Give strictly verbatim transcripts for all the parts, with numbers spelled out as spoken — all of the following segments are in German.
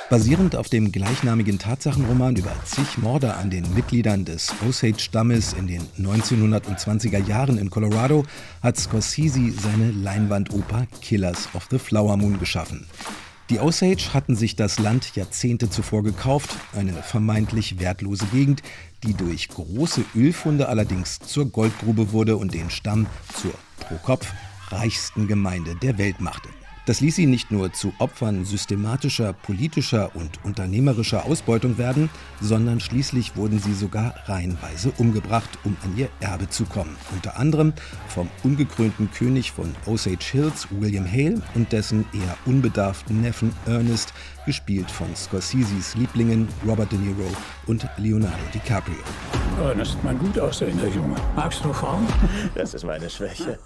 Basierend auf dem gleichnamigen Tatsachenroman über zig Morde an den Mitgliedern des Osage-Stammes in den neunzehnhundertzwanziger Jahren in Colorado hat Scorsese seine Leinwandoper Killers of the Flower Moon geschaffen. Die Osage hatten sich das Land Jahrzehnte zuvor gekauft, eine vermeintlich wertlose Gegend, die durch große Ölfunde allerdings zur Goldgrube wurde und den Stamm zur pro Kopf reichsten Gemeinde der Welt machte. Das ließ sie nicht nur zu Opfern systematischer, politischer und unternehmerischer Ausbeutung werden, sondern schließlich wurden sie sogar reihenweise umgebracht, um an ihr Erbe zu kommen. Unter anderem vom ungekrönten König von Osage Hills, William Hale, und dessen eher unbedarften Neffen Ernest, gespielt von Scorseses Lieblingen Robert De Niro und Leonardo DiCaprio. Ernest, mein gut aussehender Junge. Magst du Frauen? Das ist meine Schwäche.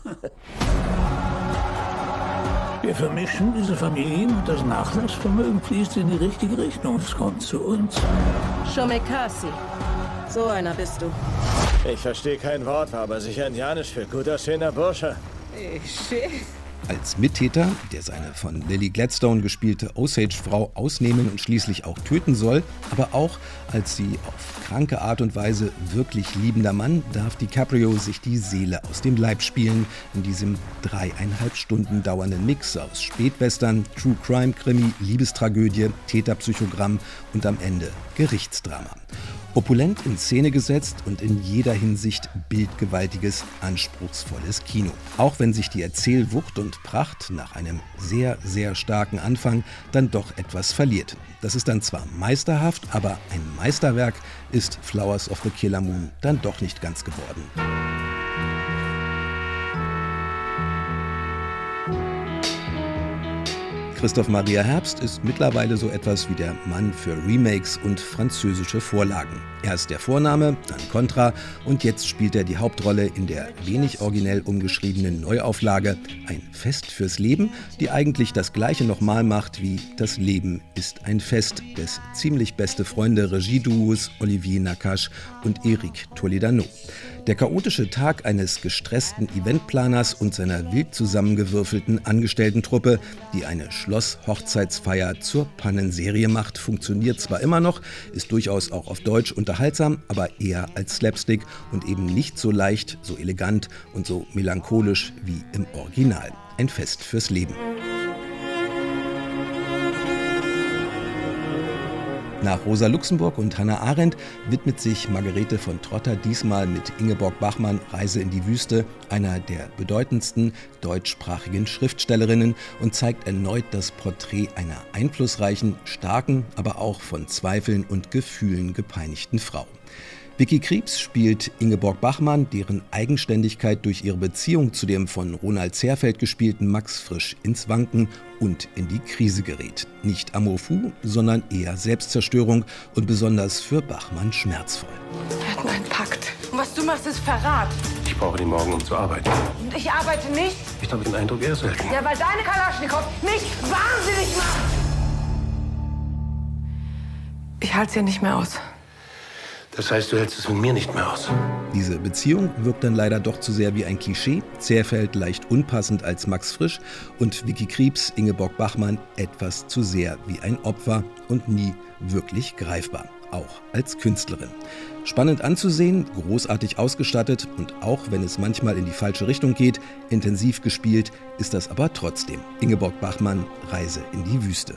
Wir vermischen diese Familien und das Nachlassvermögen fließt in die richtige Richtung. Es kommt zu uns. Shomekasi. So einer bist du. Ich verstehe kein Wort, war aber sicher indianisch für gut aussehender Bursche. Shit. Als Mittäter, der seine von Lily Gladstone gespielte Osage-Frau ausnehmen und schließlich auch töten soll, aber auch als sie auf kranke Art und Weise wirklich liebender Mann, darf DiCaprio sich die Seele aus dem Leib spielen in diesem dreieinhalb Stunden dauernden Mix aus Spätwestern, True-Crime-Krimi, Liebestragödie, Täterpsychogramm und am Ende Gerichtsdrama. Opulent in Szene gesetzt und in jeder Hinsicht bildgewaltiges, anspruchsvolles Kino. Auch wenn sich die Erzählwucht und Pracht nach einem sehr, sehr starken Anfang dann doch etwas verliert. Das ist dann zwar meisterhaft, aber ein Meisterwerk ist Flowers of the Killer Moon dann doch nicht ganz geworden. Christoph Maria Herbst ist mittlerweile so etwas wie der Mann für Remakes und französische Vorlagen. Erst der Vorname, dann Contra und jetzt spielt er die Hauptrolle in der wenig originell umgeschriebenen Neuauflage Ein Fest fürs Leben, die eigentlich das Gleiche nochmal macht wie Das Leben ist ein Fest des ziemlich beste Freunde Regieduos Olivier Nakache und Eric Toledano. Der chaotische Tag eines gestressten Eventplaners und seiner wild zusammengewürfelten Angestellten-Truppe, die eine Schloss-Hochzeitsfeier zur Pannenserie macht, funktioniert zwar immer noch, ist durchaus auch auf Deutsch unterhaltsam, aber eher als Slapstick und eben nicht so leicht, so elegant und so melancholisch wie im Original. Ein Fest fürs Leben. Nach Rosa Luxemburg und Hannah Arendt widmet sich Margarete von Trotter diesmal mit Ingeborg Bachmann Reise in die Wüste, einer der bedeutendsten deutschsprachigen Schriftstellerinnen, und zeigt erneut das Porträt einer einflussreichen, starken, aber auch von Zweifeln und Gefühlen gepeinigten Frau. Vicky Krieps spielt Ingeborg Bachmann, deren Eigenständigkeit durch ihre Beziehung zu dem von Ronald Zerfeld gespielten Max Frisch ins Wanken und in die Krise gerät. Nicht Amour fou, sondern eher Selbstzerstörung und besonders für Bachmann schmerzvoll. Wir hatten einen Pakt. Und was du machst, ist Verrat. Ich brauche den morgen, um zu arbeiten. Und ich arbeite nicht. Ich habe den Eindruck, er ist selten. Ja, weil deine Kalaschnikow mich wahnsinnig macht. Ich halte es hier nicht mehr aus. Das heißt, du hältst es mit mir nicht mehr aus. Diese Beziehung wirkt dann leider doch zu sehr wie ein Klischee, Zerfeld leicht unpassend als Max Frisch und Vicky Krieps, Ingeborg Bachmann, etwas zu sehr wie ein Opfer und nie wirklich greifbar, auch als Künstlerin. Spannend anzusehen, großartig ausgestattet und auch wenn es manchmal in die falsche Richtung geht, intensiv gespielt, ist das aber trotzdem Ingeborg Bachmann, Reise in die Wüste.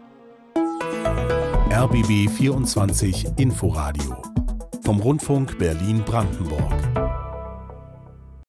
R B B vierundzwanzig Inforadio vom Rundfunk Berlin-Brandenburg.